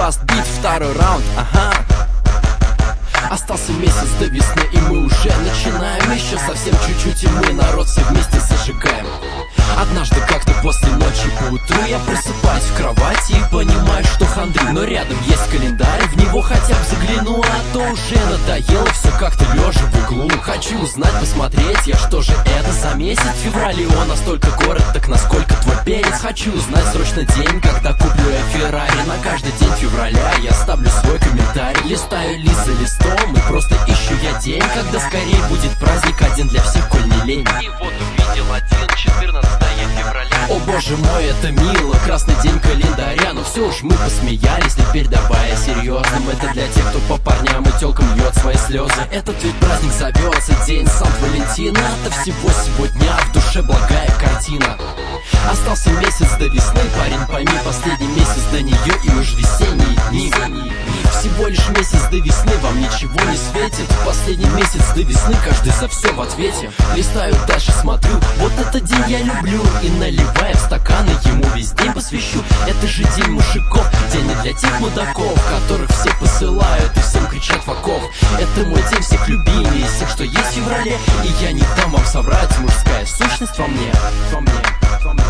Last beat, второй раунд, ага. Остался месяц до весны, и мы уже начинаем. Еще совсем чуть-чуть, и мы народ все вместе зажигаем. Однажды как-то после ночи по утру я просыпаюсь в кровати и понимаю, что хандрю. Но рядом есть календарь, в него хотя бы загляну. А то уже надоело все как-то лежа в углу. Хочу узнать, посмотреть я, что же это за месяц. В феврале он настолько короток, насколько твой перец. Хочу узнать срочно день, когда куплю я Феррари. На каждый день февраля я ставлю свой комментарий. Листаю лист за листом и просто ищу я день, когда скорее будет праздник один для всех, коль не лень. И вот увидел 14 февраля. О боже мой, это мило, красный день календаря. Но все уж мы посмеялись, теперь давай серьезным. Это для тех, кто по парням и телкам льет свои слезы. Этот ведь праздник зовется День Сант-Валентина. Это всего сегодня в душе благая картина. Остался месяц до весны, парень, пойми, последний месяц до нее, и уж весенние дни. Всего лишь месяц до весны, вам ничего не светит. Последний месяц до весны, каждый за все в ответе. Листаю дальше, смотрю, вот этот день я люблю. И наливая в стаканы, ему весь день посвящу. Это же день мужиков, день не для тех мудаков, которых все посылают и всем кричат воков. Это мой день всех любимый, из всех, что есть в феврале. И я не дам вам соврать, мужская сущность во мне, во мне, во мне.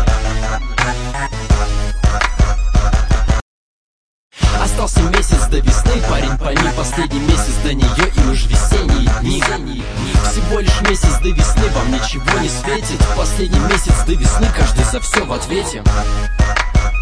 Остался месяц до весны, парень, пойми, последний месяц до нее, и уж весенние дни. Всего лишь месяц до весны, вам ничего не светит. Последний месяц до весны, каждый за все в ответе.